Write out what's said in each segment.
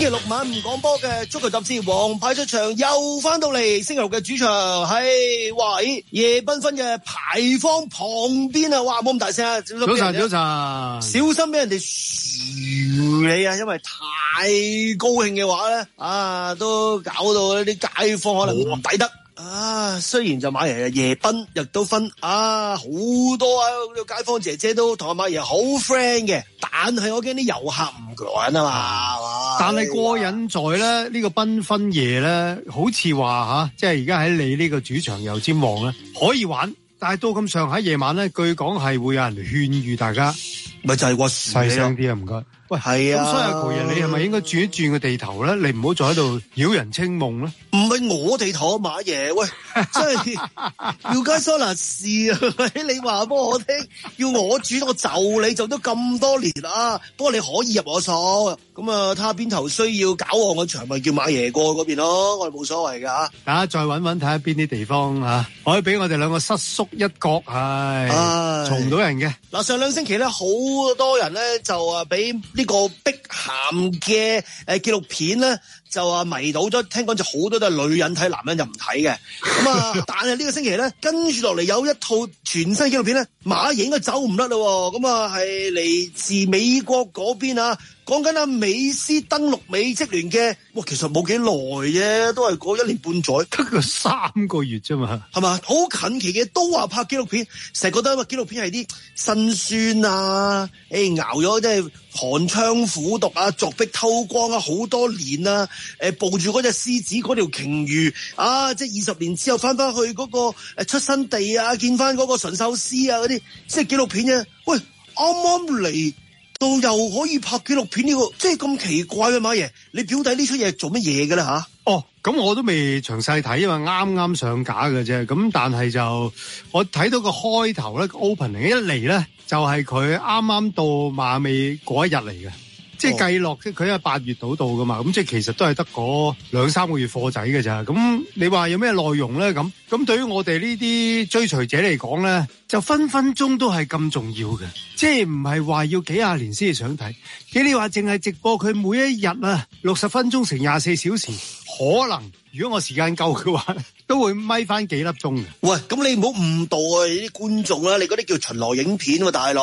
期六晚唔講波嘅足球雜誌王牌出場又翻到嚟，星期六嘅主場係哇咦夜繽紛嘅牌坊旁邊啊！哇冇咁大聲啊！早晨，小心俾人哋噓你啊！因為太高興嘅話咧啊，都搞到啲街坊可能唔抵得。啊，雖然就馬爺夜奔亦都分啊，好多啊街坊姐姐都同阿馬爺好 friend 嘅，但係我驚啲遊客唔過癮啊嘛。 但係過癮在咧呢個繽紛夜咧，好似話即係而家喺你呢個主場油尖旺咧可以玩，但係到咁上下夜晚咧，據講係會有人勸喻大家， 咪就係話細聲啲啊，唔該。喂，係啊，咁所以阿球爺，你係咪應該轉一轉個地頭咧？你唔好再喺度擾人清夢咧。 唔係我地頭啊，馬爺，喂，真係要街桑拿事啊！你話俾我聽，要我煮我就你做咗咁多年啦。不過你可以入我所，咁啊睇下邊頭需要搞旺個場，咪叫馬爺過嗰邊咯，我哋冇所謂噶。 大家再揾睇下邊啲地方可以俾我哋兩個失縮一角，嘈唔到人嘅。 嗱，上兩星期咧，好多人咧就俾呢個碧咸嘅紀錄片咧就迷倒咗，聽講就好多都係女人睇，男人就唔睇嘅。咁啊，但係呢個星期咧，跟住落嚟有一套全新紀錄片咧，馬爺應該走唔甩咯。咁啊，係嚟自美國嗰邊啊，講緊阿美斯登陸美職聯嘅，哇，其實冇幾耐啫，都係過1年半載， 得個3個月啫嘛， 係嘛？好近期嘅都話拍紀錄片，成日覺得因為紀錄片係啲辛酸啊，熬咗即係寒窗苦讀啊，鑿壁偷光啊，好多年啊，抱住嗰隻獅子嗰條鯨魚啊，即係20年之後翻去嗰個出生地啊，見翻嗰個馴獸師啊嗰啲，即係紀錄片啫。喂，啱啱嚟到又可以拍紀錄片呢個，即係咁奇怪嘅馬爺，你表弟呢出嘢做乜嘢嘅咧吓？ 哦，咁我都未詳細睇，因為啱啱上架嘅啫。咁但係就我睇到個開頭咧，opening 一嚟咧就係佢啱啱到馬尾嗰一日嚟嘅。即係計落，佢係8月到噶嘛，咁即係其實都係得嗰2-3個月貨仔嘅咋。咁你話有咩內容咧？咁對於我哋呢啲追隨者嚟講咧，就分分鐘都係咁重要嘅，即係唔係話要幾廿年先至想睇。你話淨係直播佢每一日啊60分鐘乘24小時，可能如果我時間夠嘅話，都會咪翻幾粒鐘嘅。喂，咁你唔好誤導啊啲觀眾啦，你嗰啲叫巡邏影片喎，大佬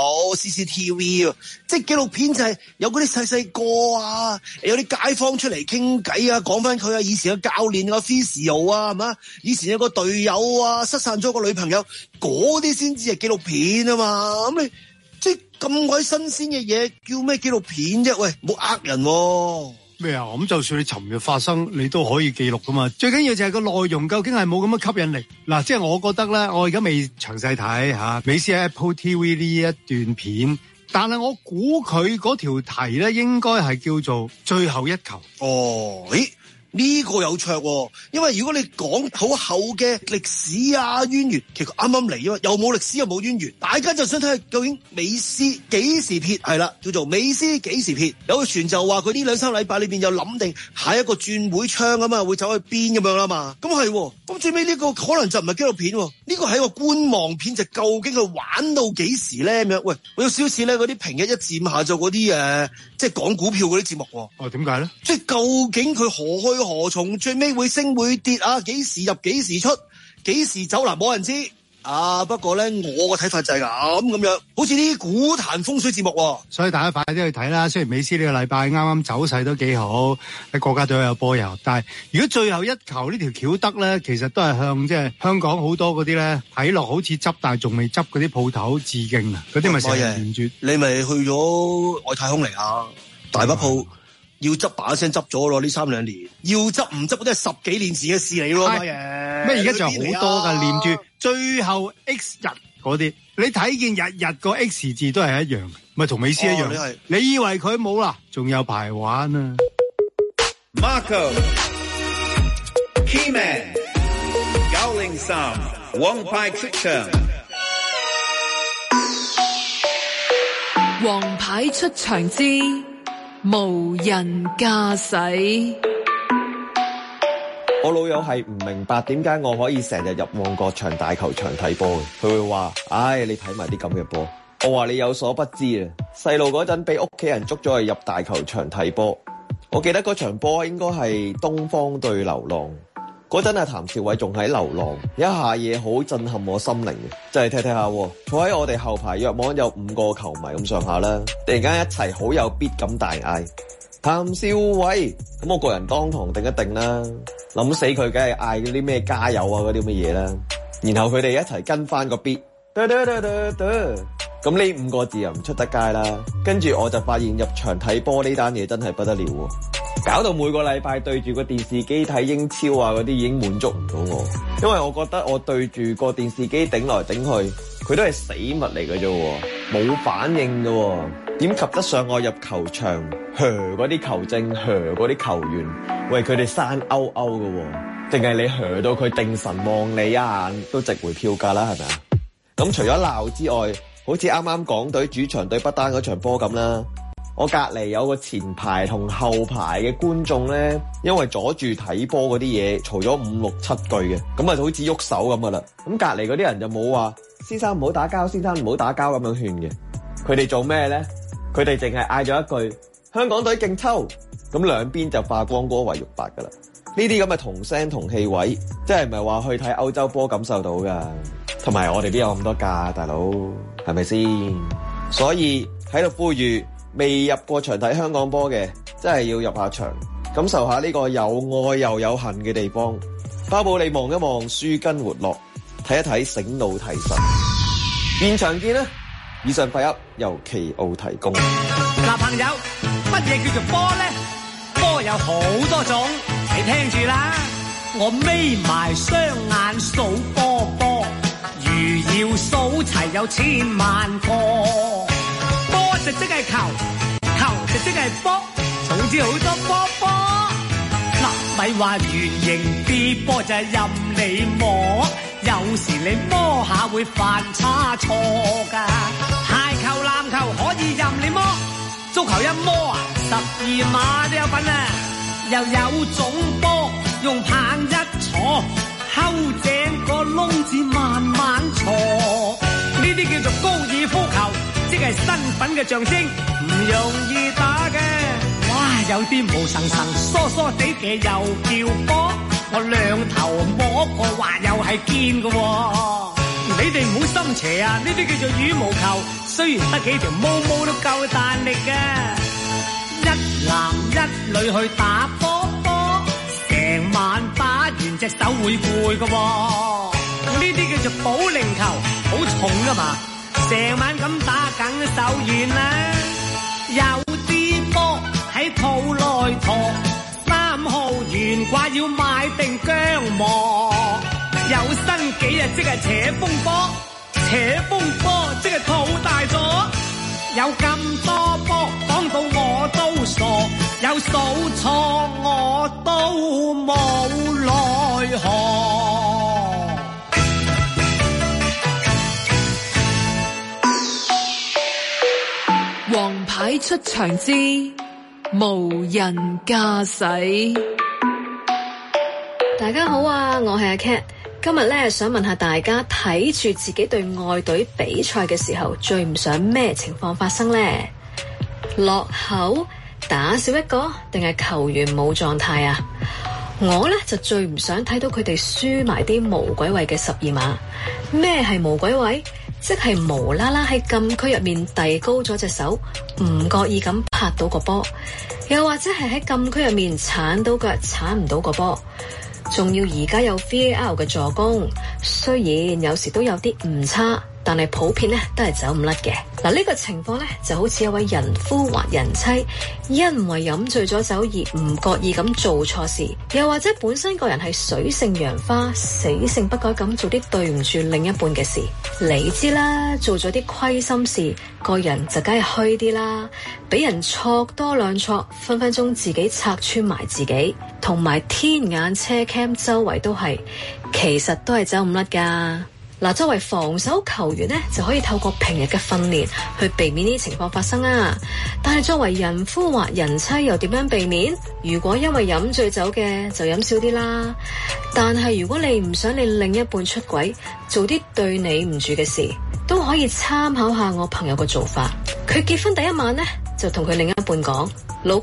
CCTV 啊，即係紀錄片就係有嗰啲細細個啊，有啲街坊出嚟傾偈啊，講翻佢啊以前嘅教練啊 Physio 啊，係嘛？以前有個隊友啊失散咗個女朋友，嗰啲先至係紀錄片啊嘛。咁你即係咁鬼新鮮嘅嘢，叫咩紀錄片啫？喂，唔好呃人喎。咩啊？咁就算你尋日發生，你都可以記錄噶嘛。最緊要就係個內容究竟係冇咁嘅吸引力。嗱，即係我覺得咧，我而家未詳細睇吓美斯 Apple TV 呢一段片，但係我估佢嗰條題咧，應該係叫做最後一球。 哦，咦？呢個有趣喎，因為如果你講好厚嘅歷史啊淵源，其實啱啱嚟啊，又冇歷史又冇淵源，大家就想睇下究竟美斯幾時撇，係啦，叫做美斯幾時撇。有個傳就話佢呢2-3禮拜裏邊有諗定下一個轉會窗啊嘛，會走去邊咁樣啦嘛。咁係，咁最尾呢個可能就唔係紀錄片，呢個係一個觀望片，就究竟佢玩到幾時咧咁樣？喂，我有少少咧嗰啲平日一至五下晝嗰啲即係講股票嗰啲節目。 哦，點解咧？即係究竟佢何去何從，最尾會升會跌啊？幾時入幾時出，幾時走嗱？冇人知啊。不過咧，我個睇法就係咁樣，好似啲股壇風水節目。 所以大家快啲去睇啦。雖然美斯呢個禮拜啱啱走勢都幾好，喺國家隊有波遊，但係如果最後一球呢條橋得咧，其實都係向即係香港好多嗰啲咧睇落好似執但係仲未執嗰啲鋪頭致敬啊！嗰啲咪成日連住。你咪去咗外太空嚟啊！大把鋪。要執把聲執咗咯，呢3-2年要執唔執嗰啲係10幾年前嘅事嚟咯，乜嘢？咩而家仲有好多噶，連住最後 X 日嗰啲，你睇見日日個 X 字都係一樣，咪同美斯一樣。你以為佢冇啦？仲有排玩啊 ！Marco Keyman 903王牌出場， 王牌出場之無人駕駛。 我老友係唔明白點解我可以成日入旺角場大球場睇波嘅，佢會話：唉，你睇埋啲咁嘅波。我話你有所不知啊，細路嗰陣俾屋企人捉咗去入大球場睇波， 我記得嗰場波應該係東方對流浪，嗰陣譚兆偉仲喺流浪，一下嘢好震撼我心靈嘅，真係睇下坐喺我哋後排約莫有5個球迷咁上下啦，突然間一齊好有 beat 咁大嗌譚兆偉，咁我個人當堂定一定啦，諗死佢梗係嗌嗰啲咩加油啊嗰啲乜嘢啦，然後佢哋一齊跟翻個 beat， 咁呢5個字又唔出得街啦，跟住我就發現入場睇波呢單嘢真係不得了喎，搞到每個禮拜對住個電視機睇英超啊嗰啲已經滿足唔到我，因為我覺得我對住個電視機頂來頂去，佢都係死物嚟嘅啫，冇反應嘅，點及得上我入球場嗰啲球證嗰啲球員，喂佢哋生勾勾嘅，定係你到佢定神望你一眼都值回票價啦，係咪啊？咁除咗鬧之外，好似啱啱港隊主場對不丹嗰場波咁啦，我隔離有個前排同後排嘅觀眾咧，因為阻住睇波嗰啲嘢，嘈咗5、6、7句嘅，咁啊好似喐手咁噶啦。咁隔離嗰啲人就冇話先生唔好打交，先生唔好打交咁樣勸嘅。佢哋做咩咧？佢哋淨係嗌咗一句香港隊勁抽，咁兩邊就化光光為玉帛噶啦。呢啲咁嘅同聲同氣位，即係唔係話去睇歐洲波感受到噶。同埋我哋邊有咁多假，大佬係咪先？所以喺度呼籲未入過場睇香港波嘅，真係要入下場，感受下呢個有愛又有恨嘅地方。包保你望一望舒筋活絡，睇一睇醒腦提神。現場見啦！以上廢噏由奇奧提供。 嗱，朋友，乜嘢叫做波咧？波有好多種，你聽住啦。我眯埋雙眼數波波，如要數齊有1000萬個。波就即係球，球就即係波，總之好多波波。嗱，咪話圓形啲波就係任你摸，有時你摸下會犯差錯㗎。排球、籃球可以任你摸，足球一摸啊，12碼都有份啊！又有種波用棒一坐，睺正個窿子慢慢坐，呢啲叫做高爾夫球，即係身份嘅象徵，唔容易打嘅。哇，有啲毛神神疏疏地嘅又叫波，我兩頭摸過話又係堅嘅喎。你哋唔好心邪啊，呢啲叫做羽毛球，雖然得幾條毛毛都夠彈力嘅。一男一女去打波波，成晚打完隻手會攰嘅喎。呢啲叫做保齡球，好重㗎嘛，成晚咁打梗手軟啦。有啲波喺肚內陀，3號懸掛要買定薑磨。有新幾日即係扯風波，扯風波即係肚大咗。有咁多波講到我都傻，有數錯我都冇奈何。 王牌出場之無人駕駛。 大家好啊，我係阿 Cat。今日咧想問下大家，睇住自己對愛隊比賽嘅時候，最唔想咩情況發生呢？落後、打少一個，定係球員冇狀態啊？我咧就最唔想睇到佢哋輸埋啲無鬼位嘅12碼。咩係無鬼位？即係無啦啦喺禁區入面遞高咗隻手，唔覺意咁拍到個波，又或者係喺禁區入面鏟到腳鏟唔到個波。仲要而家有 VAR 嘅助攻，雖然有時都有啲誤差，但係普遍咧都係走唔甩嘅。嗱，呢個情況咧就好似一位人夫或人妻，因為飲醉咗酒而唔覺意咁做錯事，又或者本身個人係水性楊花，死性不改咁做啲對唔住另一半嘅事。你知啦，做咗啲虧心事，個人就梗係虛啲啦，俾人挫多兩挫，分分鐘自己拆穿埋自己，同埋天眼車 cam 周圍都係，其實都係走唔甩噶。嗱，作為防守球員呢，就可以透過平日嘅訓練去避免呢啲情況發生啊。但係作為人夫或人妻又點樣避免？如果因為飲醉酒嘅就飲少啲啦。但係如果你唔想你另一半出軌，做啲對你唔住嘅事，都可以參考下我朋友嘅做法。佢結婚第一晚呢，就同佢另一半講：老公啊，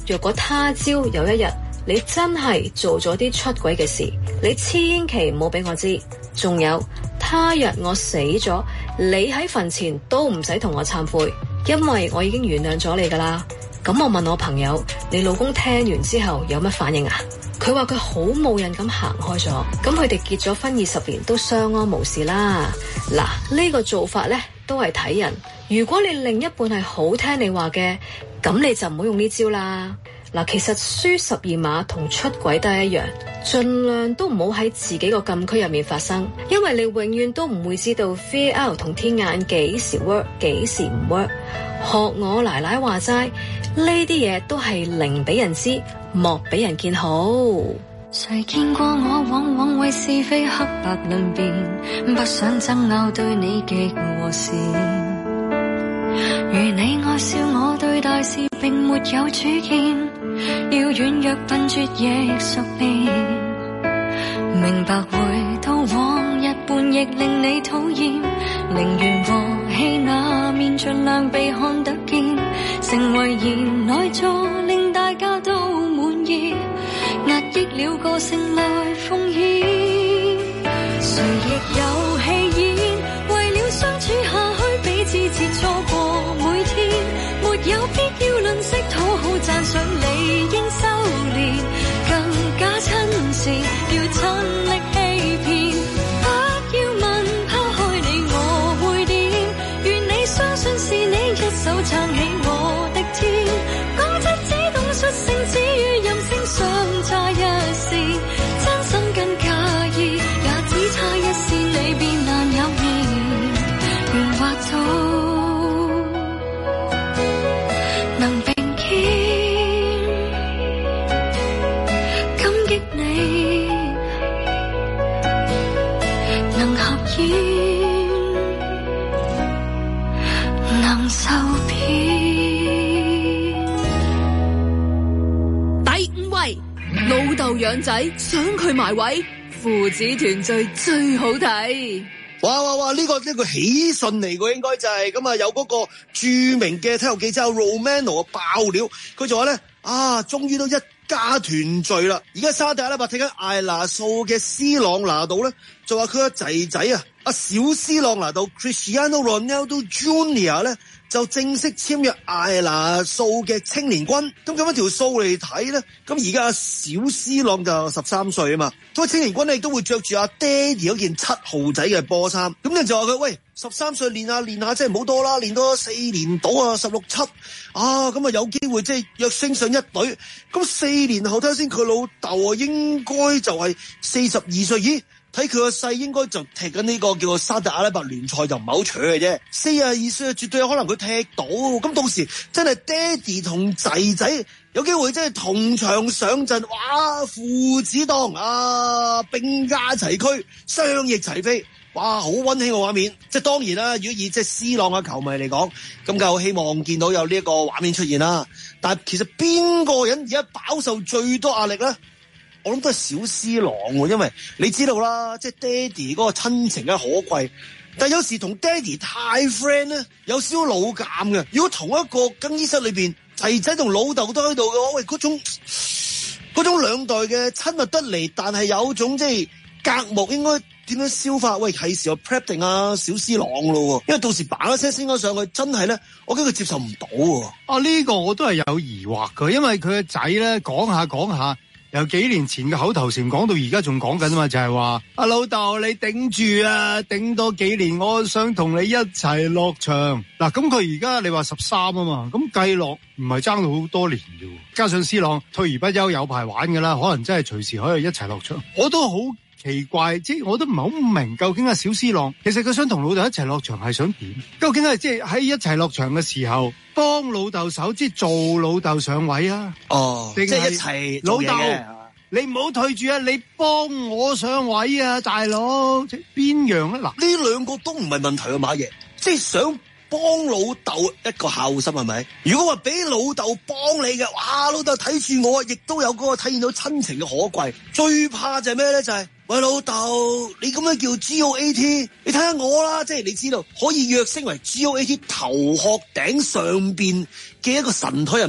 若果他朝有一日你真係做咗啲出軌嘅事，你千祈唔好俾我知。仲有，他日我死咗，你喺墳前都唔使同我懺悔，因為我已經原諒咗你噶啦。咁我問我朋友，你老公聽完之後有乜反應啊？佢話佢好冇癮咁行開咗。咁佢哋結咗婚20年都相安無事啦。嗱，呢個做法呢都係睇人。如果你另一半係好聽你話嘅，咁你就唔好用呢招啦。嗱，其實輸12碼同出軌都係一樣，盡量都唔好喺自己個禁區入面發生，因為你永遠都唔會知道 VAR 同天眼幾時 work 幾時唔 work。學我奶奶話齋，呢啲嘢都係寧俾人知，莫俾人見好。 誰見過我往往為是非黑白論辯，不想爭拗對你極和善。如你愛笑我對大事並沒有主見，要軟弱笨拙亦熟練，明白回到往日叛逆令你討厭，寧願和氣那面盡量被看得見，成為賢內助令大家都滿意，壓抑了個性來奉獻。誰亦有氣焰，為了相處下去彼此切磋過每天，沒有必要吝嗇討好讚賞，理應修煉更加親切，要親力欺騙，不要問拋開你我會點，願你相信是你一手撐起我的天，講真只懂率性，只於任性相差一線，真心更介意，也只差一線你便難有緣，緣或早能並肩，感激你能合演，能受騙。 第5位，老豆養仔想佢埋位，父子團聚最好睇。 哇！呢個喜訊嚟嘅，應該就係咁啊！有嗰個著名嘅體育記者 Romano 爆料，佢就話咧終於都一家團聚啦！而家沙特阿拉伯踢緊艾拿素嘅斯朗拿度咧，就話佢個仔仔小斯朗拿度 Cristiano Ronaldo Junior 咧，就正式簽約艾拿素嘅青年軍。咁樣條數嚟睇咧，咁而家小斯朗就13歲啊嘛，咁青年軍咧亦都會着住阿爹哋嗰件7號仔嘅波衫。咁你就話佢喂，13歲練下，即係唔好多啦，練多4年到16、7咁啊有機會即係躍升上一隊。咁4年後睇下先，佢老豆應該就係42歲。咦？睇佢個勢應該就踢緊呢個叫做沙特阿拉伯聯賽，就唔係好扯嘅啫。42歲絕對有可能佢踢到。咁到時真係爹哋同仔仔有機會真係同場上陣，哇！父子檔並駕齊驅，雙翼齊飛，哇！好溫馨嘅畫面。即係當然啦，如果以即係斯朗嘅球迷嚟講，咁就希望見到有呢一個畫面出現啦。但係其實邊個人而家飽受最多壓力咧？我諗都係小斯朗喎，因為你知道啦，即係爹哋嗰個親情嘅可貴，但係有時同爹哋太 friend 咧，有少少老尷嘅。如果同一個更衣室裏邊，仔仔同老豆都喺度嘅話，喂，嗰種兩代嘅親密得嚟，但係有種即係隔膜，應該點樣消化？喂，係時候 prep 定小斯朗咯，因為到時嘭一聲升咗上去，真係咧，我驚佢接受唔到喎。 呢個我都係有疑惑嘅，因為佢個仔咧講下。由幾年前嘅口頭禪講到而家仲講緊啊嘛，就係話阿老豆你頂住啊，頂多幾年，我想同你一齊落場。嗱，咁佢而家你話13啊嘛，咁計落唔係爭到好多年嘅，加上斯朗退而不休有排玩㗎啦，可能真係隨時可以一齊落場。我都好奇怪，即係我都唔係好明究竟小斯朗其實佢想同老豆一齊落場係想點？究竟係即係喺一齊落場嘅時候幫老豆手，即係做老豆上位啊？即係一齊老豆，你唔好退住啊！你幫我上位啊，大佬！即係邊樣咧？嗱， 呢兩個都唔係問題啊，馬爺，即係想幫老豆一個孝心係咪？如果話俾老豆幫你嘅，哇！老豆睇住我，亦都有嗰個體現到親情嘅可貴。最怕就係咩咧？就係喂老豆，你咁樣叫 GOAT， 你睇下我啦，即係你知道可以躍升為 GOAT 頭殼頂上邊嘅一個神台人物，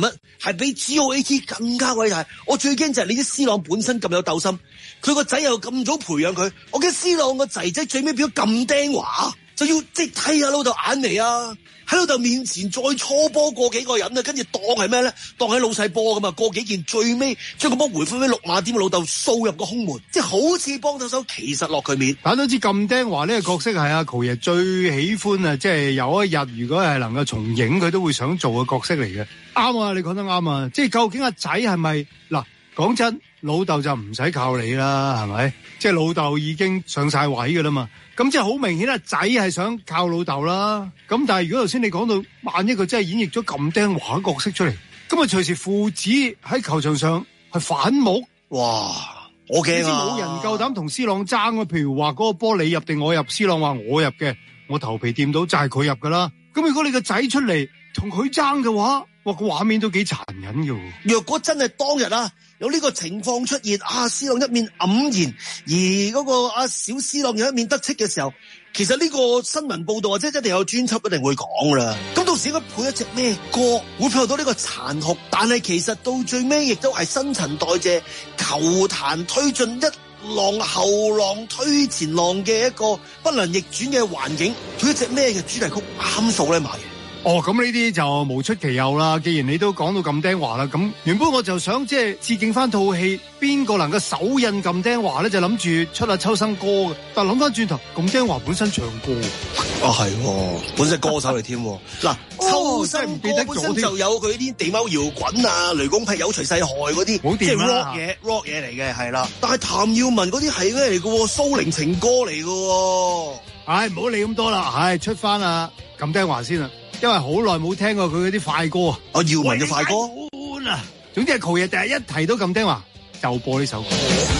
係比 GOAT 更加偉大。我最驚就係你啲 C 朗本身咁有鬥心，佢個仔又咁早培養佢，我驚 C 朗個仔仔最尾變咗咁釘話，就要即係睇下老豆眼嚟啊！喺老豆面前再搓波過幾個人啊，跟住當係咩咧？當係老細波咁啊，過幾件最尾將個波回翻俾六碼點，老豆掃入個空門，即係好似幫手手，其實落佢面。 大家都知咁釘話呢個角色係阿球爺最喜歡啊！即係有一日如果係能夠重影，佢都會想做嘅角色嚟嘅。啱啊，你講得啱啊！即係究竟阿仔係咪嗱？講真，老豆就唔使靠你啦，係咪？即係老豆已經上晒位㗎啦嘛。咁即係好明顯，阿仔係想靠老豆啦。咁但係如果頭先你講到，萬一佢真係演繹咗咁釘話角色出嚟，咁啊隨時父子喺球場上係反目， 哇！我驚啊！ 冇人夠膽同 C 朗爭啊！譬如話嗰個波你入定我入，C 朗話我入嘅，我頭皮掂到就係佢入噶啦。咁如果你個仔出嚟同佢爭嘅話，哇，個畫面都幾殘忍嘅。 若果真係當日啊有呢個情況出現，C 朗一面黯然，而嗰個小 C 朗有一面得戚嘅時候，其實呢個新聞報道或者一定有專輯一定會講啦。咁到時應該配一隻咩歌會配合到呢個殘酷，但係其實到最尾亦都係新陳代謝、球壇推進一浪後浪推前浪嘅一個不能逆轉嘅環境，配一隻咩嘅主題曲啱數咧，馬爺？ 哦，咁呢啲就無出其右啦。既然你都講到咁釘話啦，咁原本我就想即係致敬翻套戲，邊個能夠手印咁釘話咧，就諗住出阿秋生歌嘅。但係諗翻轉頭，咁釘話本身唱歌， 係，本身歌手嚟添。嗱，秋生歌本身就有佢啲地踎搖滾啊、雷公劈友除世害嗰啲，即係 rock 嘢嚟嘅，係啦。但係譚耀文嗰啲係咩嚟嘅？蘇寧情歌嚟嘅。 唉，唔好理咁多啦，出翻啊咁釘話先啦。因為好耐冇聽過佢嗰啲快歌啊！ 耀文嘅快歌總之係球爺第一提到咁聽話，就播呢首歌。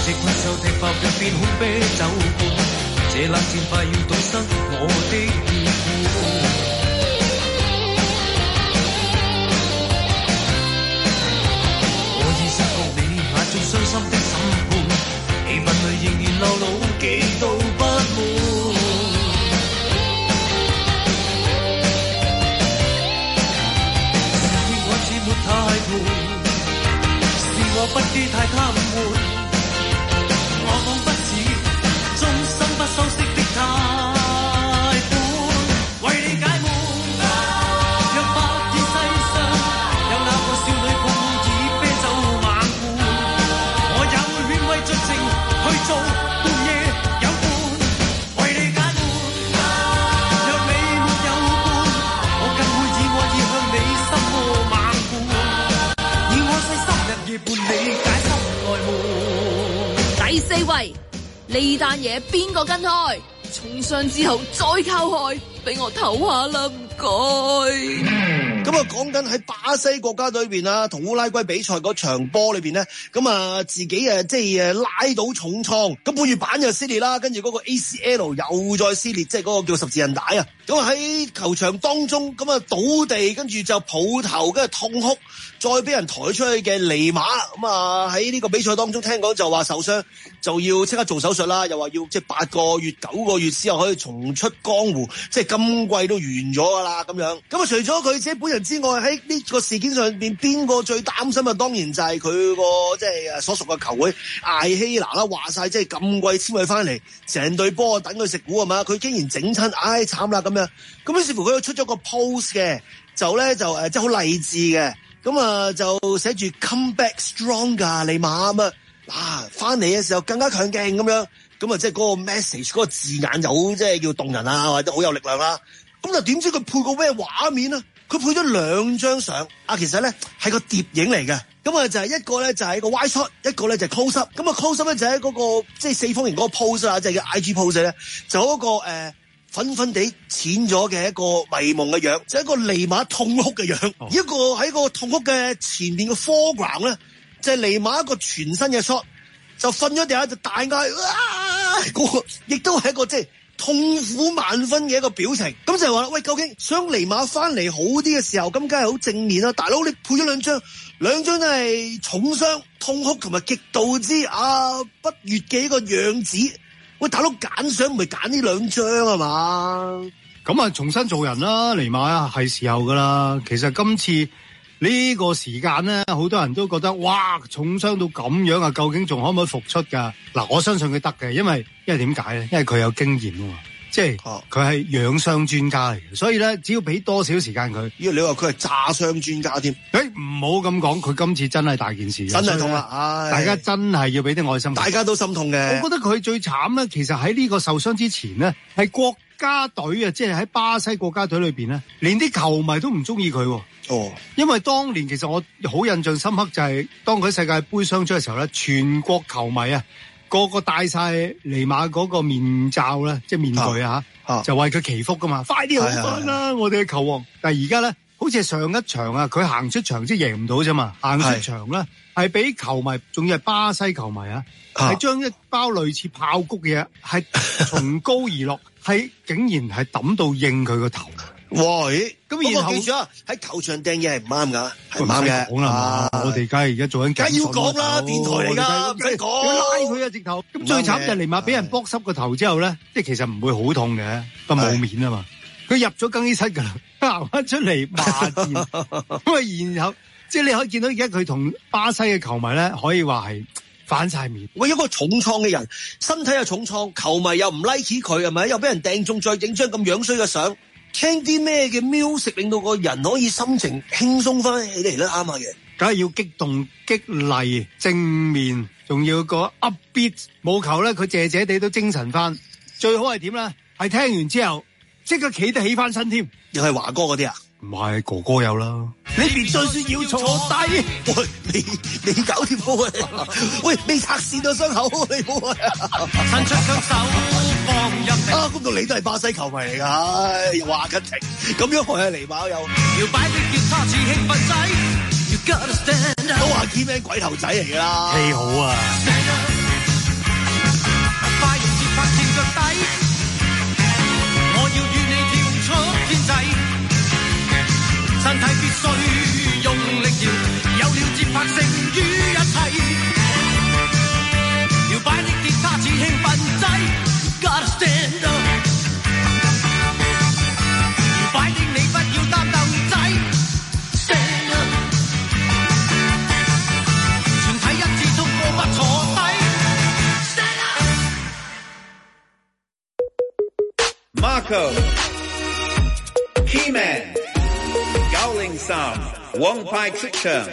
我不知太貪玩，我彷彿似終生不修飾的貸款，為你解悶。若發現世上有那個少女抱以啤酒猛灌，我也會勸慰盡情去做半夜有伴，為你解悶。若你沒有伴，我更會以我意向你心窩猛灌，以我細心日夜伴你。 第四位呢單嘢邊個跟開？重傷之後再靠開，俾我唞下啦，唔該。 咁啊，講緊喺巴西國家隊裏邊啊，同烏拉圭比賽嗰場波裏邊咧，咁啊自己即係拉到重創，咁半月板又撕裂啦，跟住嗰個 ACL 又再撕裂，即係嗰個叫十字韌帶啊。咁啊喺球場當中咁啊倒地，跟住就抱頭，跟住痛哭，再俾人抬出去嘅尼馬，咁啊喺呢個比賽當中聽講就話受傷，就要即刻做手術啦，又話要即係8個月、9個月之後可以重出江湖，即係今季都完咗噶啦咁樣。咁啊除咗佢自己本人之外，喺呢個事件上邊邊個最擔心啊？當然就係佢個即係所屬嘅球會艾希拿啦，話晒即係咁貴簽佢翻嚟，成隊波等佢食糊係嘛，佢竟然整親，唉慘啦咁樣。咁於是乎佢又出咗個 post 嘅，就咧就即係好勵志嘅，咁啊就寫住 come back stronger 尼馬咁啊，嗱翻嚟嘅時候更加強勁咁樣，咁啊即係嗰個 message 嗰個字眼就好即係叫動人啊，或者好有力量啦。咁就點知佢配個咩畫面啊？佢配咗2張相啊，其實咧係個諜影嚟嘅。咁啊就係一個咧就係個 wide shot，一個咧就係 close up。咁啊 close up 咧就喺嗰個即係四方形嗰個 pose 啊，即係叫 IG pose 咧，就嗰個粉粉地淺咗嘅一個迷蒙嘅樣，就係一個尼馬痛哭嘅樣。一個喺個痛哭嘅前面嘅 foreground 咧，就係尼馬一個全身嘅 shot，就瞓咗地下就大嗌啊！嗰個亦都係一個即係痛苦萬分嘅一個表情。咁就係話喂，究竟想尼馬翻嚟好啲嘅時候，咁梗係好正面啦。大佬你配咗兩張都係重傷、痛哭同埋極度之不悅嘅一個樣子。喂，大佬揀相唔係揀呢2張係嘛？ 咁啊，重新做人啦，尼馬係時候噶啦。其實今次呢個時間咧，好多人都覺得哇，重傷到咁樣啊，究竟仲可唔可以復出㗎？嗱，我相信佢得嘅，因為點解咧？因為佢有經驗啊嘛，即係佢係養傷專家嚟嘅，所以咧，只要俾多少時間佢。 因為你話佢係炸傷專家添， 唔好咁講，佢今次真係大件事， 真係痛啦！ 大家真係要俾啲愛心， 大家都心痛嘅。 我覺得佢最慘咧，其實喺呢個受傷之前咧，係國家隊啊，即係喺巴西國家隊裏邊咧，連啲球迷都唔中意佢。因為當年其實我好印象深刻就係當佢世界盃傷出嘅時候咧，全國球迷啊，個個戴晒尼馬嗰個面罩咧，即係面具就為佢祈福噶嘛，快啲好返啦，我哋嘅球王。但係而家咧，好似係上一場啊，佢行出場即係贏唔到啫嘛，行出場咧係俾球迷，仲要係巴西球迷係將一包類似爆谷嘅嘢係從高而落，係竟然係抌到應佢個頭。 哇！咁然後記住啊，喺球場掟嘢係唔啱㗎，係唔啱嘅。講啦， 我哋梗係而家做緊， 梗要講啦，電台嚟㗎，梗係講。 要拉佢啊！直頭。咁最慘就係尼馬俾人剝濕個頭之後咧，即係其實唔會好痛嘅，不過冇面啊嘛。佢入咗更衣室㗎啦，行翻出嚟罵戰。咁然後即係你可以見到而家佢同巴西嘅球迷咧，可以話係反晒面。 喂，一個重創嘅人，身體又重創，球迷又唔 like 佢係咪？又俾人掟中，再影張咁樣衰嘅相。聽啲咩嘅 music 令到個人可以心情輕鬆翻起嚟咧？啱啊嘅， 梗係要激動、激勵、正面，仲要個 upbeat。冇球咧，佢謝謝地都精神翻。最好係點咧？係聽完之後即刻企得起翻身添。 又係華哥嗰啲啊？ 唔係，哥哥有啦。 你別再說要坐低。喂，你搞掂波啊！喂，未拆線到傷口，你冇啊！伸出雙手放入啊！估到你都係巴西球迷嚟㗎，又話緊停，咁樣害下尼馬又搖擺的吉他似興奮仔，都話 Keyman 鬼頭仔嚟㗎啦， 氣好啊！ 快用節拍墊腳底，我要與你跳出天際。身體必須用力搖，有了節拍勝於一切。搖擺的吉他似興奮劑 ，Gotta stand up。搖擺的你不要擔凳仔 ，Stand up。全體一致通過不坐低 ，Stand up。Marco Keyman。903王牌出場，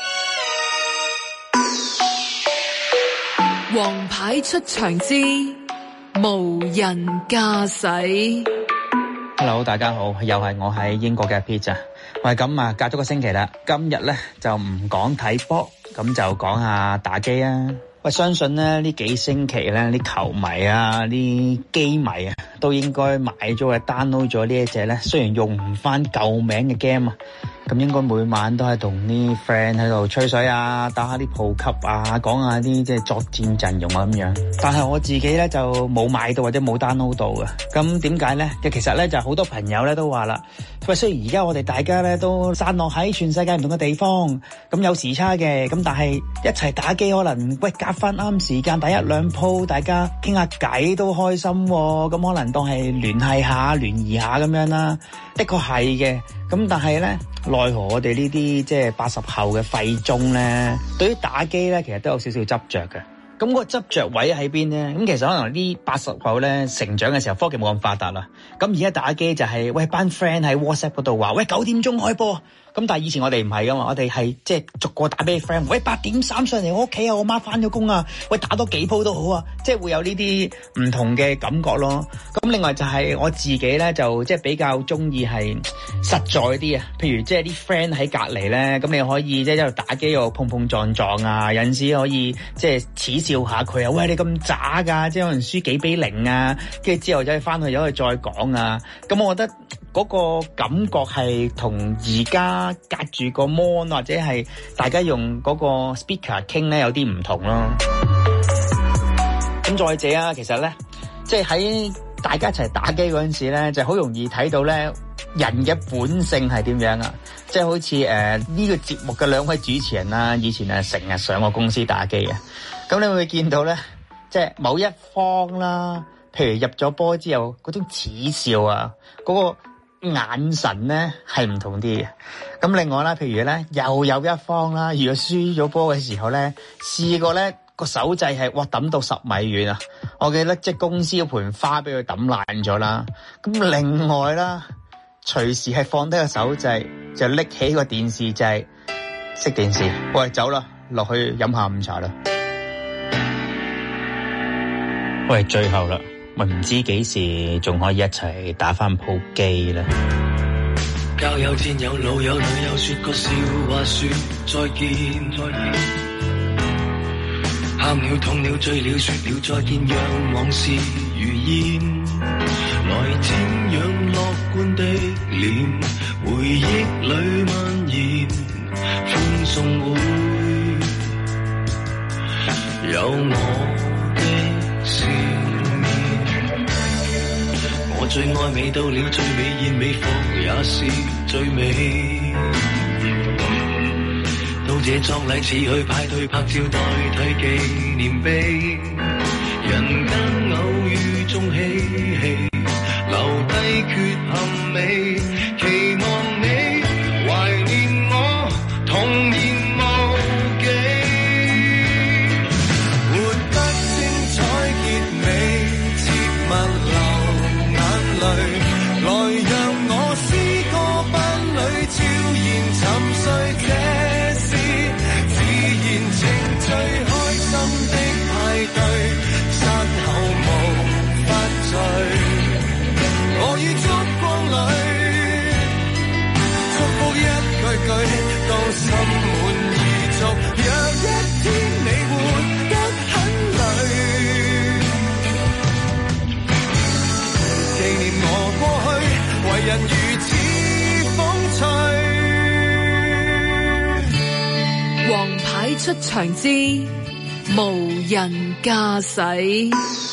王牌出場之無人駕駛。 Hello， 大家好，又係我喺英國嘅 Pete。喂，咁啊，隔咗個星期啦，今日咧就唔講睇波，咁就講下打機啊。喂，相信咧呢幾星期咧，啲球迷啊，啲機迷啊，都應該買咗或者 download 咗呢一隻咧，雖然用唔翻舊名嘅 game 啊，咁應該每晚都係同啲 friend 喺度吹水啊，打下啲鋪級啊，講下啲即係作戰陣容啊咁樣。但係我自己咧就冇買到或者冇 download 到嘅。咁點解咧？其實咧就好多朋友咧都話啦，喂，雖然而家我哋大家咧都散落喺全世界唔同嘅地方，咁有時差嘅，咁但係一齊打機可能喂夾翻啱時間打一兩鋪，大家傾下偈都開心喎。咁可能當係聯繫下、聯誼下咁樣啦。的確係嘅。咁但係咧，奈何我哋呢啲即係80後嘅廢中咧，對於打機咧，其實都有少少執着嘅。咁個執着位喺邊咧？咁其實可能啲80後咧成長嘅時候，科技冇咁發達啦。咁而家打機就係喂班 friend 喺 WhatsApp 嗰度話，喂9點鐘開波。咁但係以前我哋唔係噶嘛，我哋係即係逐個打俾 friend，喂8點3上嚟我屋企啊，我媽翻咗工啊，喂打多幾鋪都好啊，即係會有呢啲唔同嘅感覺咯。咁另外就係我自己咧，就即係比較中意係實在啲啊。譬如即係啲 friend 喺隔離咧，咁你可以即係一路打機又碰碰撞撞啊，有陣時可以即係恥笑下佢啊，喂你咁渣㗎，即係可能輸幾比0啊，跟住之後再翻去又可以再講啊。咁我覺得嗰個感覺係同而家隔住個 mon 或者係大家用嗰個 speaker 傾咧有啲唔同咯。咁再者啊，其實咧即係喺大家一齊打機嗰陣時咧，就好容易睇到咧人嘅本性係點樣啊！即係好似呢個節目嘅兩位主持人啦，以前成日上我公司打機嘅。咁你會見到咧，即係某一方啦，譬如入咗波之後嗰種恥笑啊，嗰個眼神咧係唔同啲嘅。咁另外啦，譬如咧又有一方啦，如果輸咗波嘅時候咧，試過咧個手掣係抌到10米遠啊！我記得即係公司嗰盆花俾佢抌爛咗啦。咁另外啦，隨時係放低個手掣，就拎起個電視掣熄電視，喂，走啦，落去飲下午茶啦。喂，最後啦，咪唔知幾時仲可以一齊打翻鋪機啦。 交友戰有老有女有說個笑話說再見，喊了痛了醉了說了再見，讓往事如煙，來瞻仰樂觀的臉，回憶裏蔓延，歡送會有我的笑面，我最愛美到了最美艷美服也是最美，到這壯麗似去派對拍照代替紀念碑，人間偶遇中嬉戲，留低缺陷美，期望你懷念我童年無記，活得精彩結尾，切勿流眼淚，來讓我詩歌班裏悄然沉睡，這是自然情最開心的派對，殺後無法醉，我於燭光裏祝福一句句都心滿意足，若一天你活得很累，紀念我過去為人如此風趣。 王牌出場之無人駕駛。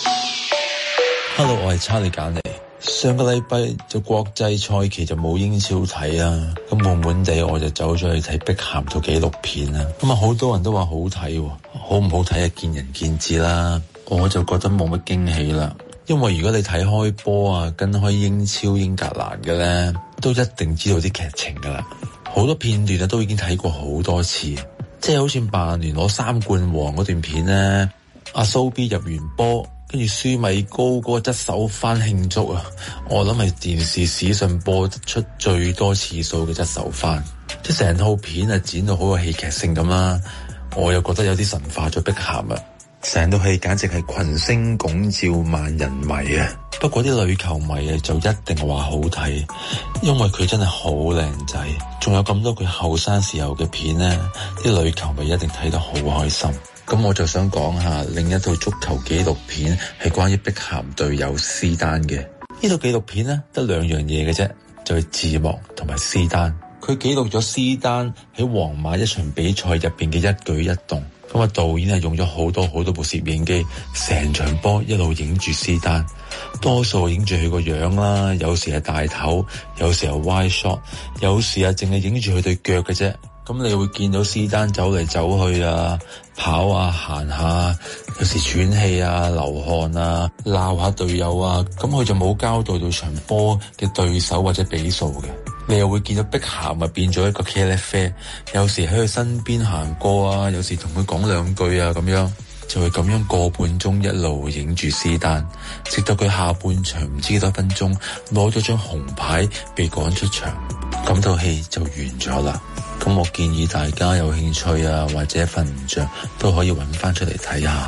Hello， 我係查理簡尼。上個禮拜就國際賽期就冇英超睇啦，咁悶悶地我就走咗去睇碧咸套紀錄片啦。咁啊，好多人都話好睇，好唔好睇啊？見仁見智啦。我就覺得冇乜驚喜啦，因為如果你睇開波啊，跟開英超英格蘭嘅咧，都一定知道啲劇情噶啦。好多片段啊，都已經睇過好多次，即係好似曼聯攞3冠王嗰段片咧，阿蘇 B 入完波。跟住舒米高嗰個側手翻慶祝啊！我諗係電視史上播得出最多次數嘅側手翻，即係成套片啊剪到好有戲劇性咁啦。我又覺得有啲神化咗碧咸啊！成套戲簡直係群星拱照萬人迷啊！不過啲女球迷啊就一定話好睇，因為佢真係好靚仔，仲有咁多佢後生時候嘅片咧，啲女球迷一定睇得好開心。咁我就想講下另一套足球紀錄片，係關於碧咸隊友斯丹嘅。呢套紀錄片呢，得2樣嘢嘅啫，就係字幕同埋斯丹。佢記錄咗斯丹喺皇馬一場比賽入邊嘅一舉一動。咁啊，導演係用咗好多部攝影機，成場波一路影住斯丹，多數影住佢個樣啦，有時係大頭，有時係 wide shot， 有時啊淨係影住佢對腳嘅啫。咁你會見到斯丹走嚟走去啊，跑啊，行下，有時喘氣啊，流汗啊，鬧下隊友啊，咁佢就冇交代到場波嘅對手或者比數嘅。你又會見到碧咸啊變咗一個茄喱啡，有時喺佢身邊行過啊，有時同佢講2句啊，咁樣就會咁樣個半鐘一路影住斯丹，直到佢下半場唔知幾多分鐘攞咗張紅牌被趕出場，咁套戲就完咗啦。咁我建議大家有興趣啊，或者瞓唔着都可以揾翻出嚟睇下。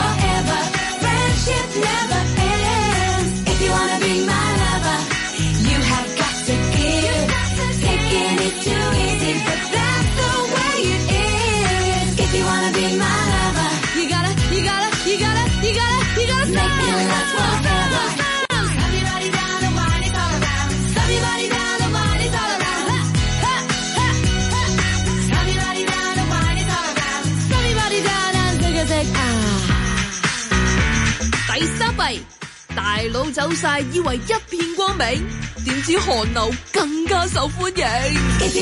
You 圍佬走晒，以為一片光明，點知韓流更加受歡迎。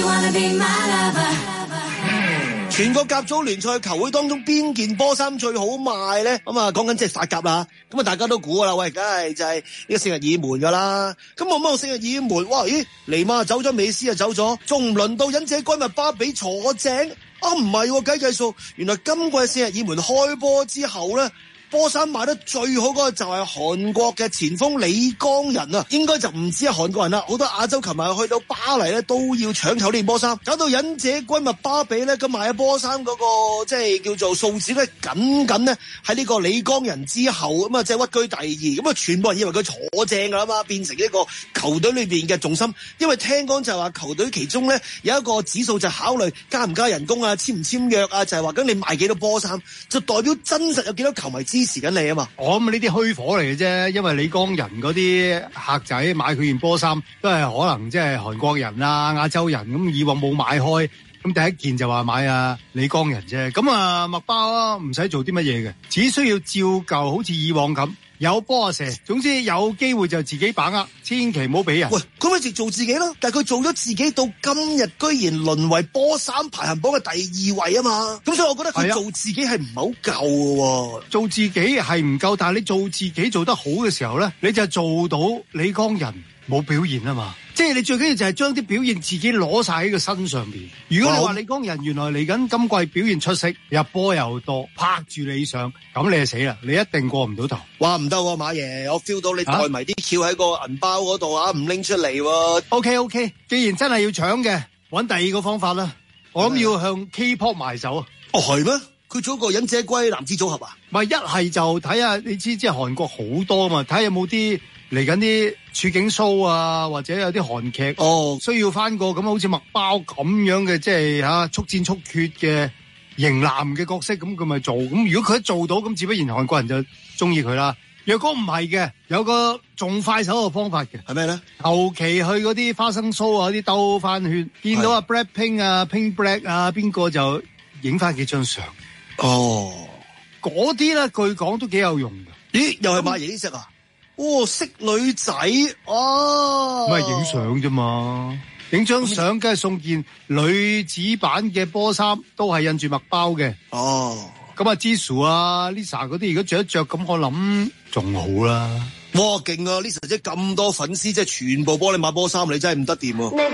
全國甲組聯賽球會當中邊件波衫最好賣咧？咁啊，講緊即係法甲啦。咁啊，大家都估噶啦，喂，梗係就係呢個聖日耳門噶啦。咁我問聖日耳門，哇，咦，尼馬走咗，美斯啊走咗，仲唔輪到忍者龜蜜巴比坐正？啊，唔係喎，計數，原來今季聖日耳門開波之後咧，波衫賣得最好嗰個就係韓國嘅前鋒李江仁啊，應該就唔止係韓國人啦，好多亞洲球迷去到巴黎咧都要搶購呢件波衫，搞到忍者龜蜜巴比咧咁賣咗波衫嗰個即係叫做數字咧，僅咧喺呢個李江仁之後咁啊，即係屈居第二，咁啊全部人以為佢坐正噶啦嘛，變成一個球隊裏邊嘅重心，因為聽講就係話球隊其中咧有一個指數就考慮加唔加人工啊，簽唔簽約啊，就係話咁你賣幾多波衫，就代表真實有幾多球迷支持緊你啊嘛。 我諗呢啲虛火嚟嘅啫，因為李江仁嗰啲客仔買佢件波衫都係可能即係韓國人啊、亞洲人，咁以往冇買開，咁第一件就話買啊李江仁啫。咁啊麥包唔使做啲乜嘢嘅，只需要照舊好似以往咁。有波啊射，總之有機會就自己把握，千祈唔好俾人。 喂，佢咪直做自己咯？但係佢做咗自己到今日，居然淪為波衫排行榜嘅第2位啊嘛！咁所以我覺得佢做自己係唔係好夠嘅。 做自己係唔夠，但係你做自己做得好嘅時候咧，你就做到李江仁冇表現啊嘛！即係你最緊要就係將啲表現自己攞晒喺個身上邊。如果你話李江仁原來嚟緊今季表現出色，入波又多，拍住你上，咁你就死啦！你一定過唔到頭。 哇，唔得喎，馬爺，我 feel 到你袋埋啲橋喺個銀包嗰度啊，唔拎出嚟喎。 OK， 既然真係要搶嘅，揾第二個方法啦。我諗要向 K-pop 埋手啊。 哦，係咩？佢做一個忍者龜男子組合啊？ 唔係，一係就睇下，你知即係韓國好多啊嘛，睇下有冇啲嚟緊啲處境 show 啊，或者有啲韓劇需要翻個咁好似麥包咁樣嘅，即係速戰速決嘅型男嘅角色，咁佢咪做。咁如果佢一做到，咁自不然韓國人就中意佢啦。若果唔係嘅，有個仲快手嘅方法嘅， 係咩咧？ 求其去嗰啲花生 show 啊，啲兜翻圈，見到啊 Blackpink 啊 Pink Black 啊邊個就影翻幾張相。嗰啲咧據講都幾有用嘅。 咦，又係馬爺呢隻啊？哦，識女仔哦， 咁係影相啫嘛，影張相梗係送件女子版嘅波衫，都係印住麥包嘅。 哦， 咁啊 Jisoo 啊 Lisa 嗰啲，如果着一着咁，我諗仲好啦。 哇，勁啊 Lisa 姐咁多粉絲，即係全部幫你買波衫，你真係唔得掂喎。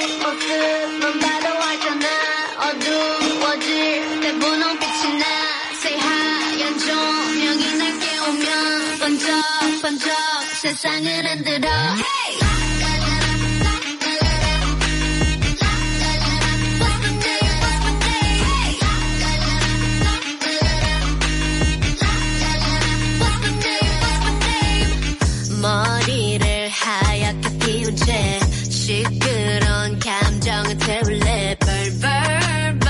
머리를 하얗게 피운 채 시끄러운 감정을 태울래 벌벌벌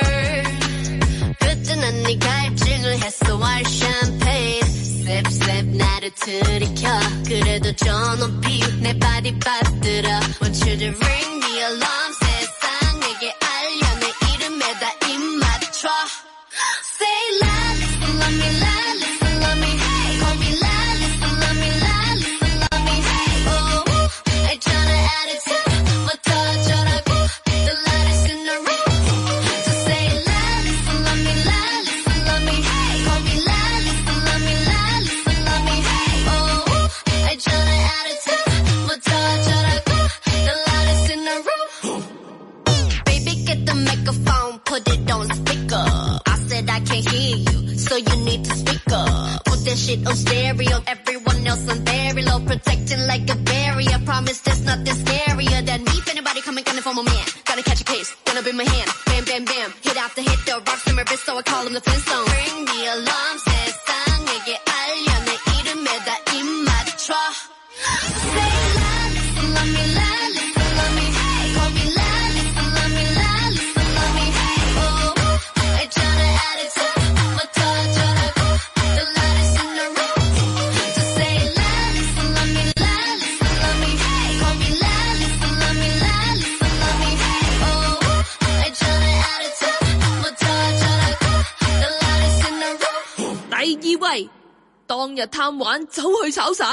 그때는 네 갈증을 해소할 샴페인 셉셉 나를 들이켜 그래도 저 높이 내 발이 빠뜨려 Want you to ring the alarm 세상에게 알려 내 이름에다 입 맞춰 Say la listen love me la listen love me call me la listen love me la listen love me oh 있잖아 attitude 뭐 터져라고 the lightest in the room So say la listen love me la listen love me call me la listen love me la listen love me oh 있잖아 attitude 뭐 터져라고 the lightest in the room Baby get the microphone put it on speaker I said I can't hear you so you need to speak up put that shit on stereo everyone else on very low protecting like a barrier promise there's nothing scarier than me if anybody coming for my man gotta catch a case gonna be my hand bam bam bam hit after hit the rocks in my wrist so I call him the Flintstone ring the alarm 세상에게 알려 내 이름에다 입 맞춰 Say la listen love me la listen love me call me la listen love me la listen love me oh 있잖아 attitude 뭐 터져라고 the lightest in the room So say la listen love me la listen love me call me la listen love me la listen love me oh 있잖아 attitude 뭐 터져라고 the lightest in the room 第2位，當日貪玩走去炒散，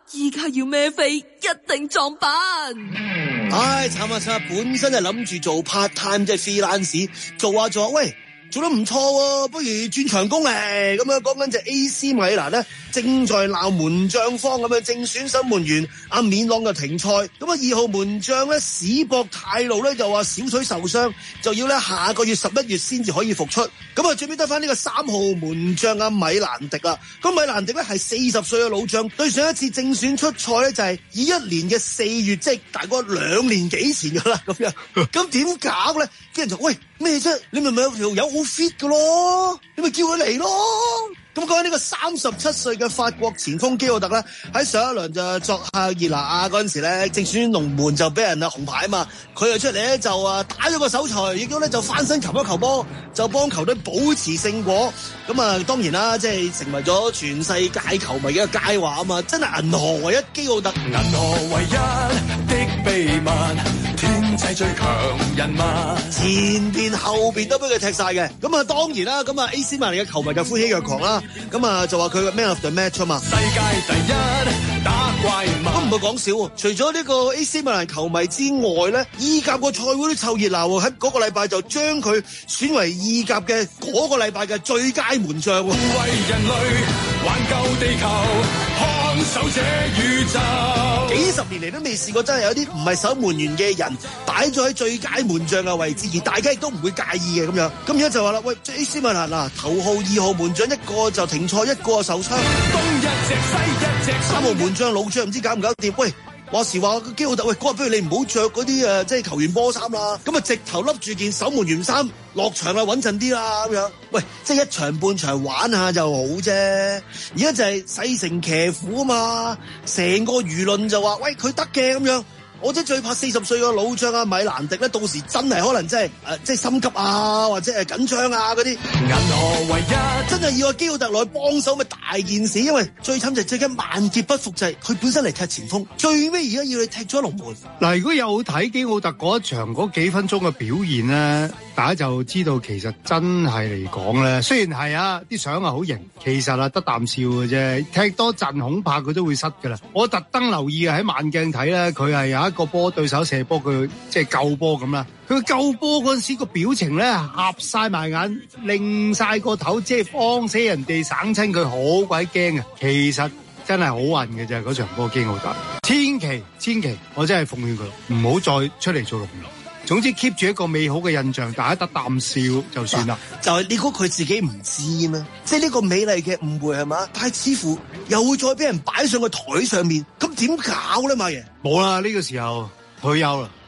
依家要孭飛，一定撞板。 唉，慘啊！本身係諗住做 part time 即係 freelance 做下做下，喂，做得唔錯喎，不如轉長工嚟。咁樣講緊就 AC 米蘭咧，正在鬧門將方咁樣正選守門員阿免朗嘅停賽。咁啊2號門將咧史博泰路咧就話小腿受傷，就要咧下個月11月先至可以復出。咁啊最尾得翻呢個3號門將阿米蘭迪啦。咁米蘭迪咧係40歲嘅老將，對上一次正選出賽咧就係21年嘅4月，即係大概2年幾前噶啦咁樣。咁點搞咧？啲人就喂咩啫？你咪有條友好 fit 噶咯，你咪叫佢嚟咯。咁講緊呢個37歲嘅法國前鋒基奧特咧，喺上一輪就作客熱拿亞嗰陣時咧，正選龍門就俾人紅牌啊嘛，佢又出嚟咧就打咗個手財，亦都咧就翻身球一球波，就幫球隊保持勝果。咁啊當然啦，即係成為咗全世界球迷嘅一個佳話啊嘛，真係銀河唯一基奧特， 銀河唯一的秘密，天際最強人物， 前邊後邊都俾佢踢晒嘅。咁啊當然啦，咁啊 AC 米蘭嘅球迷就歡喜若狂啦。咁啊就話佢個 Man of the Match 啊嘛， 世界第一打怪物， 都唔係講笑喎。除咗呢個 AC 米蘭球迷之外咧，意甲個賽會都湊熱鬧喎。喺嗰個禮拜就將佢選為意甲嘅嗰個禮拜嘅最佳門將喎。 為人類挽救地球，看守這宇宙。 幾十年嚟都未試過，真係有啲唔係守門員嘅人擺咗喺最佳門將嘅位置，而大家亦都唔會介意嘅咁樣。咁而家就話啦，喂 AC 米蘭嗱，頭號、2號門將一個就停賽，一個受傷， 東一隻西一隻 ，3號門將老將唔知搞唔搞掂？喂，話時話基奧特，喂，嗰日不如你唔好着嗰啲即係球員波衫啦，咁啊直頭笠住件守門員衫落場啦，穩陣啲啦咁樣。喂，即係一場半場玩下就好啫，而家就係勢成騎虎啊嘛，成個輿論就話喂佢得嘅咁樣。我真係最怕40歲嘅老將米蘭迪咧，到時真係可能真係即係心急啊，或者係緊張啊嗰啲。 銀河唯一真係要基奧特來幫手咪大件事，因為最慘就係最緊萬劫不復，就係佢本身嚟踢前鋒，最尾而家要你踢咗龍門。 嗱，如果有睇基奧特嗰一場嗰幾分鐘嘅表現咧，大家就知道其實真係嚟講咧，雖然係啊啲相啊好型，其實啊得啖笑嘅啫，踢多陣恐怕佢都會失噶啦。我特登留意喺慢鏡睇咧，佢係有一個波對手射波，佢即係救波咁啦。佢救波嗰陣時個表情咧，合晒埋眼，擰晒個頭，即係幫死人哋省親佢，好鬼驚啊！其實真係好運嘅啫，嗰場波基奧特，千祈，我真係奉勸佢唔好再出嚟做龍門。總之 keep 住一個美好嘅印象，大家得啖笑就算啦。 就係你估佢自己唔知咩？即係呢個美麗嘅誤會係嘛？但係似乎又會再俾人擺上個台上面，咁點搞咧，馬爺？ 冇啦，呢個時候退休啦。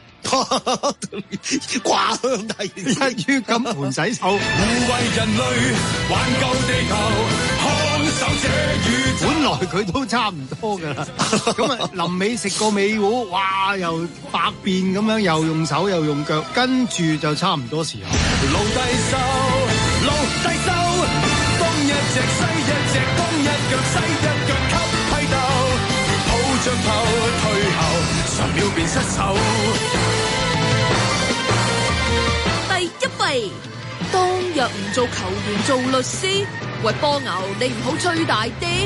掛香大件事， 一於金盆洗手， 護衛人類挽救地球，看守這宇宙。 本來佢都差唔多噶啦，咁啊臨尾食個尾糊，哇又百變咁樣，又用手又用腳，跟住就差唔多時候。 奴隸獸，東一隻西一隻，東一腳西一腳給批鬥，抱着頭退後，10秒便失手。 第一位，當日唔做球員做律師，喂波牛你唔好吹大啲。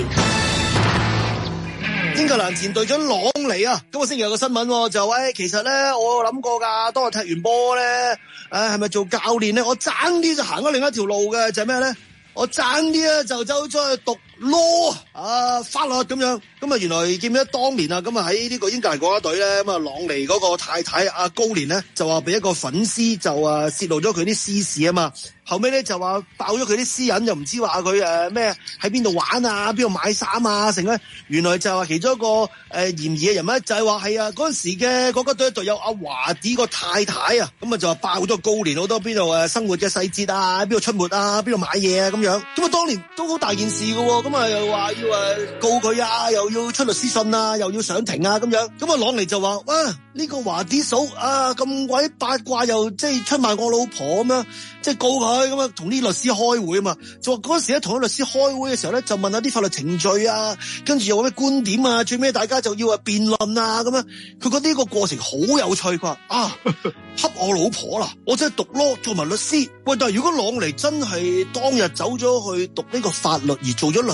英格蘭前隊長朗尼啊，今個星期有個新聞就其實咧我諗過㗎，當我踢完波咧，係咪做教練咧？我爭啲就行咗另一條路嘅，就係咩咧？我爭啲咧就走咗去讀 law 法律咁樣。咁啊原來見到當年啊，咁啊喺呢個英格蘭國家隊咧，咁啊朗尼嗰個太太阿高蓮咧就話俾一個粉絲就泄露咗佢啲私事啊嘛。後尾咧就話爆咗佢啲私隱，又唔知話佢咩喺邊度玩啊，邊度買衫啊，成咧。原來就話其中一個嫌疑嘅人物就係話係嗰陣時嘅國家隊隊友阿華迪個太太啊，咁啊就話爆咗高蓮好多邊度生活嘅細節啊，邊度出沒啊，邊度買嘢啊咁樣。咁啊當年都好大件事㗎喎，咁啊又話要告佢啊，又要出律師信啊，又要上庭啊咁樣。咁啊朗尼就話哇呢個華迪嫂啊咁鬼八卦，又即係出賣我老婆咁樣，即係告佢。咁啊，同啲律師開會啊嘛，就話嗰時咧同啲律師開會嘅時候咧，就問下啲法律程序啊，跟住又話咩觀點啊，最尾大家就要辯論啊咁樣。佢覺得呢個過程好有趣，佢話恰我老婆啦，我真係讀 law 做埋律師。喂，但係如果朗尼真係當日走咗去讀呢個法律而做咗律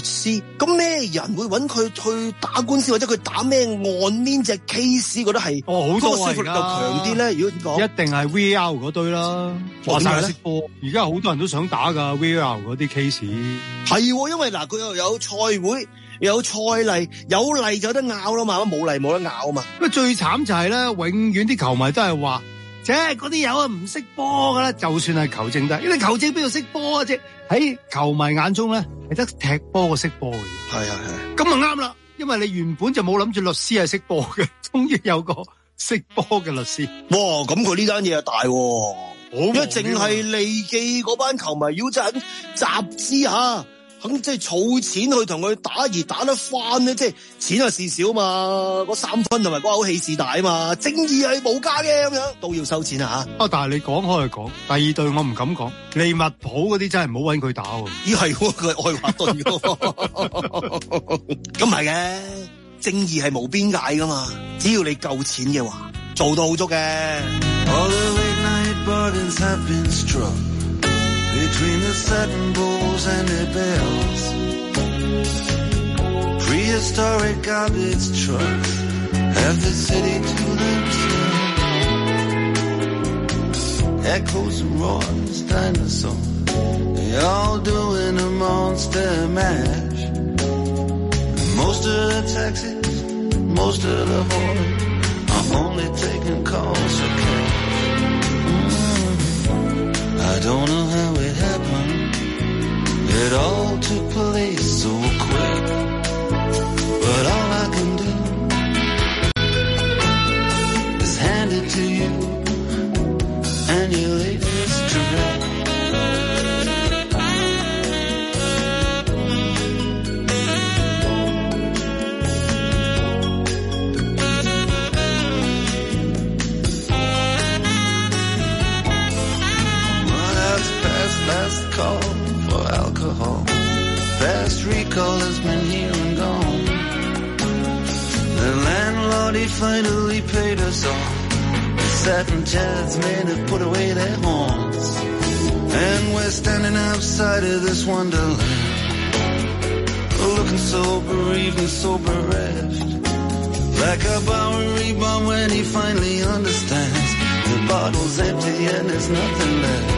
師，咁咩人會揾佢去打官司，或者佢打咩案邊隻 case 覺得係好多說服力就強啲咧？如果點講， 一定係 VR 嗰堆啦。話晒識波，而家好多人都想打噶 VR 嗰啲 case。 係，因為嗱佢又有賽會，又有賽例，有例就有得拗啦嘛，冇例冇得拗啊嘛。 不過最慘就係咧，永遠啲球迷都係話，嗰啲友啊唔識波噶啦，就算係球證得，因為球證邊度識波啊啫？喺球迷眼中咧，係得踢波個識波嘅。係，咁啊啱啦，因為你原本就冇諗住律師係識波嘅，終於有個識波嘅律師。 哇，咁佢呢單嘢啊大喎，因為淨係利記嗰班球迷要真係集資下。肯即係儲錢去同佢打而打得翻咧，即係錢係事少嘛，嗰3分同埋嗰口氣事大啊嘛，正義係無價嘅咁樣，都要收錢啊吓。 但係你講開就講，第二隊我唔敢講，利物浦嗰啲真係唔好搵佢打喎。 咦係喎，佢係愛華頓喎。咁唔係嘅，正義係無邊界噶嘛，只要你夠錢嘅話，做到好足嘅。 Between the satin bowls and the bells, prehistoric garbage trucks have the city to themselves. Echoes and roars, dinosaurs, they all doing a monster mash. Most of the taxis, most of the whores are only taking calls for cash. I don't know how it happened. It all took place so quick. But all I can do is hand it to you and your latest trick. 'Call has been here and gone. The landlord, he finally paid us off. The satin jazz men have put away their horns. And we're standing outside of this wonderland, looking so bereaved and so bereft, like a Bowery bomb when he finally understands the bottle's empty and there's nothing left.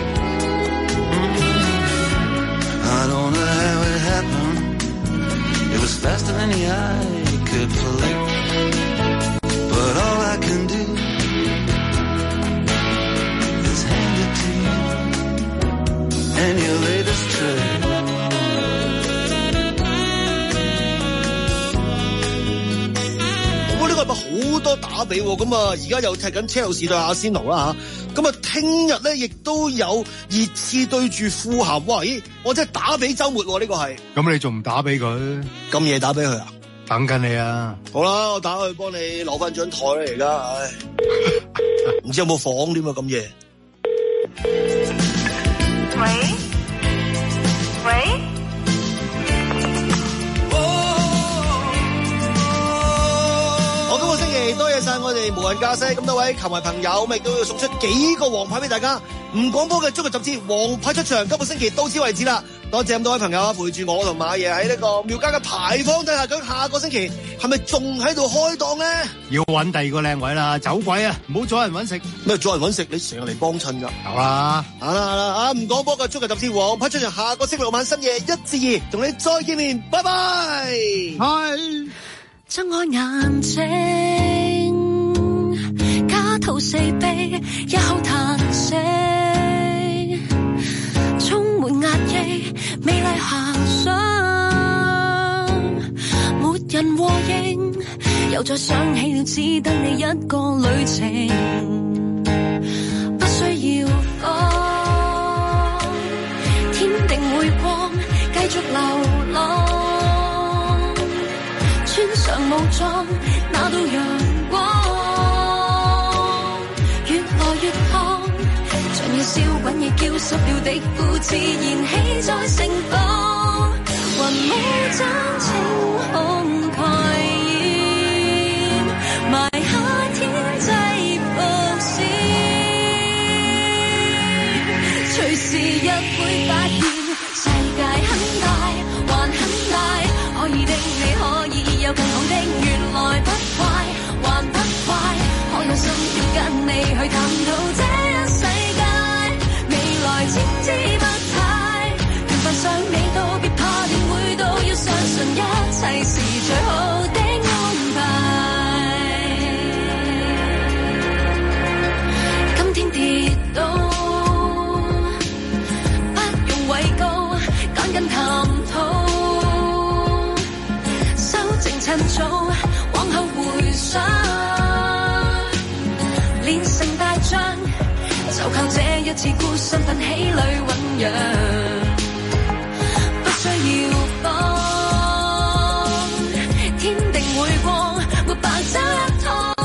I don't know how it happened. It was faster than the eye could flick. But all I can do is hand it to you and your latest trick. 呢個係咪好多打比喎？咁啊，而家又踢緊車路士對阿仙奴啦嚇。咁啊，聽日咧亦都有熱刺對住富咸。哇！咦，我真係打比週末喎，呢個係。咁你仲唔打俾佢？咁夜打俾佢啊？等緊你啊！好啦，我打去幫你攞翻張台啦，而家，唉，唔知有冇房添啊？咁夜。 喂？ 今個星期多謝晒我哋無人駕駛咁多位球迷朋友，咁亦都要送出幾個黃牌俾大家。唔講波嘅足球雜誌黃牌出場，今個星期到此為止啦。多謝咁多位朋友陪住我同馬爺喺呢個廟街嘅牌坊底下，咁下個星期係咪仲喺度開檔咧？要揾第二個靚位啦，走鬼啊！唔好阻人揾食。咩阻人揾食？你成日嚟幫襯噶。有啦，好啦，唔講波嘅足球雜誌黃牌出場，下個星期六晚深夜1至2同你再見面，拜拜。係。 睜開眼睛，家徒四壁，一口嘆息，充滿壓抑，美麗遐想，沒人和應，又再想起了只得你一個旅程，不需要講，天定會光，繼續流浪。穿上武裝，拿到陽光，越來越燙，像要燒滾已焦濕了的褲子燃起再盛放，雲霧真晴空蓋掩，埋下天際伏線，隨時一會發現世界很大，還很大。 可以的，你可以有更好的，原來不怪，還不怪，我有心要跟你去探討這一世界，未來千姿百態，緣分尚未到，別怕定會到，要相信一切是最好的安排。今天跌倒，不用畏高，趕緊探討。趁早，往後回想，練成大將，就靠這一次孤身奮起裏醞釀，不需要慌，天定會光，沒白走一趟，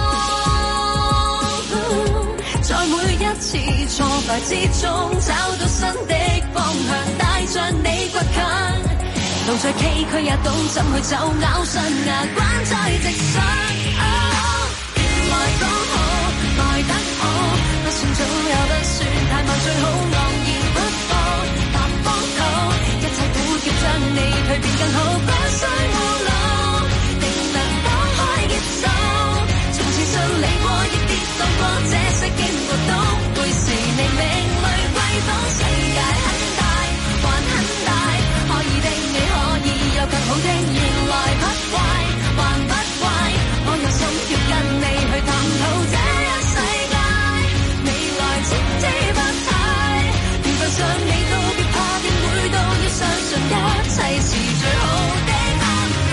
在每一次挫敗之中，找到新的方向，帶着你倔強。路再崎嶇也懂怎去走，咬上牙關再直上。原來剛好來得好，不算早又不算太慢，最好昂然不放，踏荒土，一切苦澀將你蛻變更好，不需懊惱，定能當開劫手。從前順利過，亦跌宕過，這些經過都會是你命裏貴寶。世界很大，還很大，可以的。有更好的，原來不怪，還不怪，我有心要跟你去探討這一世界，未來千姿百態，緣分尚未到，別怕定會到，要相信一切是最好的安排，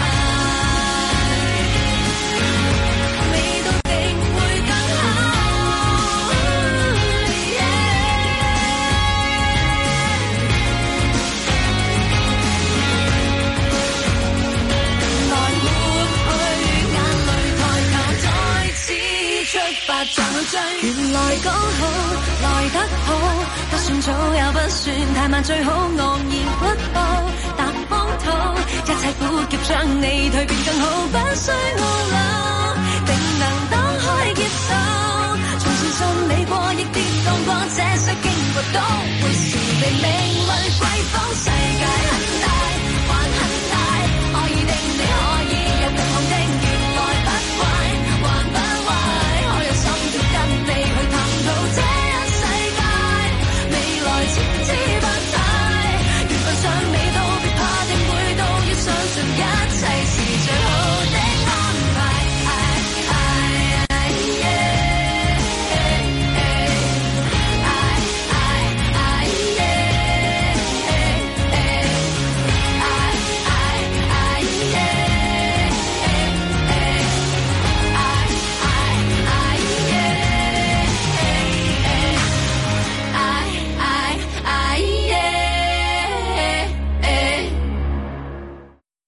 未到定會更好。原來剛好來得好，不算早又不算太慢，最好昂然不步，踏荒土，一切苦澀將你蛻變更好，不需懊惱，定能當開劫手。從前順利過，亦跌宕過，這些經過都會是你命